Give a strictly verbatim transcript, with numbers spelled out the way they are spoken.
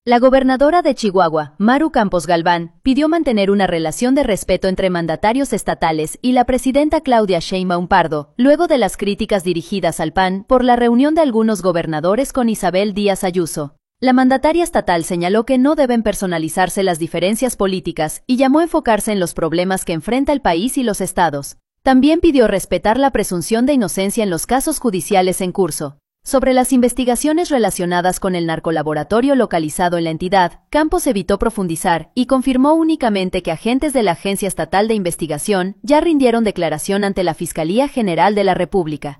La gobernadora de Chihuahua, Maru Campos Galván, pidió mantener una relación de respeto entre mandatarios estatales y la presidenta Claudia Sheinbaum Pardo, luego de las críticas dirigidas al P A N por la reunión de algunos gobernadores con Isabel Díaz Ayuso. La mandataria estatal señaló que no deben personalizarse las diferencias políticas y llamó a enfocarse en los problemas que enfrenta el país y los estados. También pidió respetar la presunción de inocencia en los casos judiciales en curso. Sobre las investigaciones relacionadas con el narcolaboratorio localizado en la entidad, Campos evitó profundizar y confirmó únicamente que agentes de la Agencia Estatal de Investigación ya rindieron declaración ante la Fiscalía General de la República.